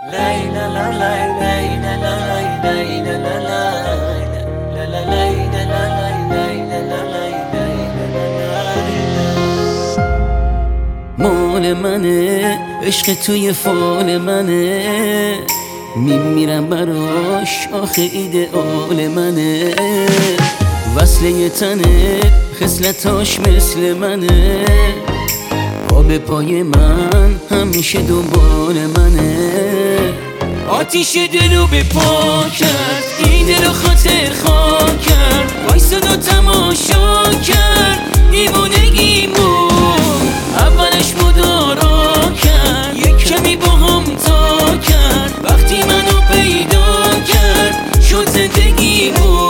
مال منه عشق توی فال منه، میمیرم براش آخه ایدئال منه. وصله یه تنه خصلتاش مثل منه، پا به پای من همیشه دنبال منه. آتیش دلو به پا کرد، این دلو خاطر خاک کرد، وایساد و تماشا کرد دیوونگیمو. اولش مدارا کرد، یک کمی با هم تا کرد، وقتی منو پیدا کرد شد زندگیمو.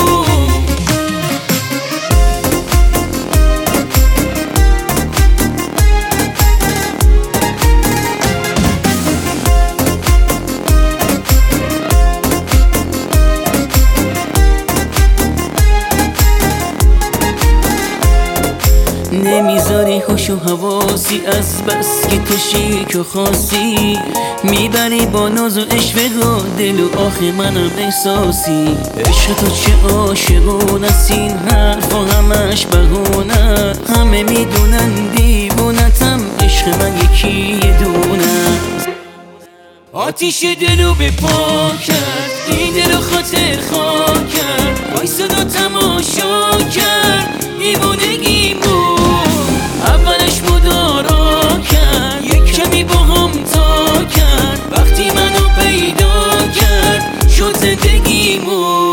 نمیذاری هوش و حواسی، از بس که تو شیک و خاصی، میبری با ناز و عشق و دل و آخه منم احساسی. عشق تو چه عاشقونه است، این حرفا همش بهونه، همه میدونن دیوونتم، عشق من یکی یه دونه. آتیش دلو به پا کرد، این دلو خاطر خاک کرد، وایساد و تماشا کرد دیوونگیمو. اولش مدارا کرد، یک کمی با هم تا کرد، وقتی منو پیدا کرد شد زندگیمو.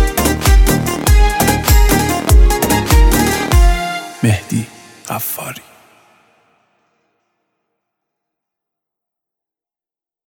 مهدی غفاری.